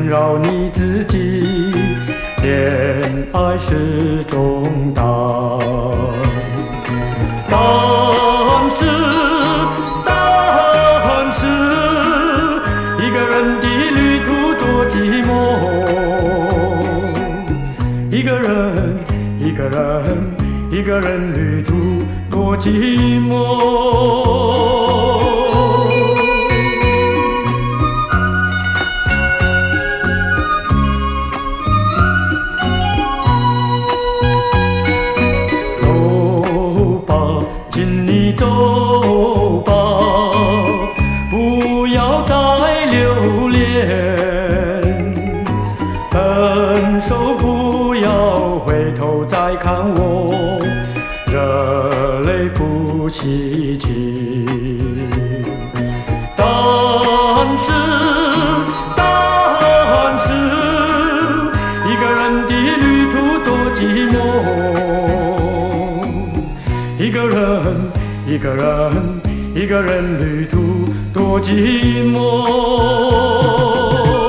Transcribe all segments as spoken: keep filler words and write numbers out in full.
困扰你自己，恋爱是重担。但是，但是，一个人的旅途多寂寞，一个人，一个人，一个人旅途多寂寞。走吧，不要再留恋，分手不要回头再看我，热泪不稀奇。但是，但是，一个人的旅途多寂寞，一个人。一个人，一个人旅途多寂寞。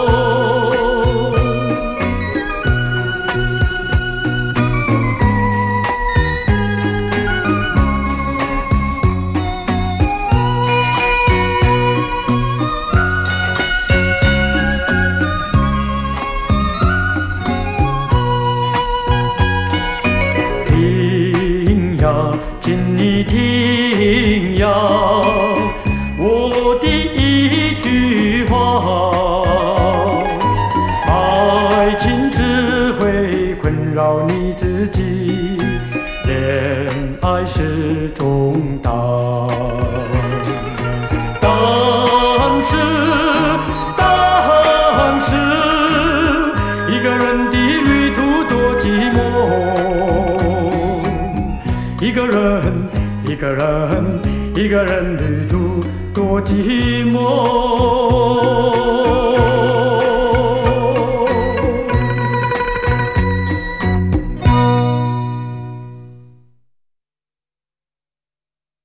听呀，请你听呀，我的一句话，爱情只会困扰你自己，恋爱是重担。但是，但是，一个人的旅途多寂寞，一个人。一个人，一个人旅途多寂寞。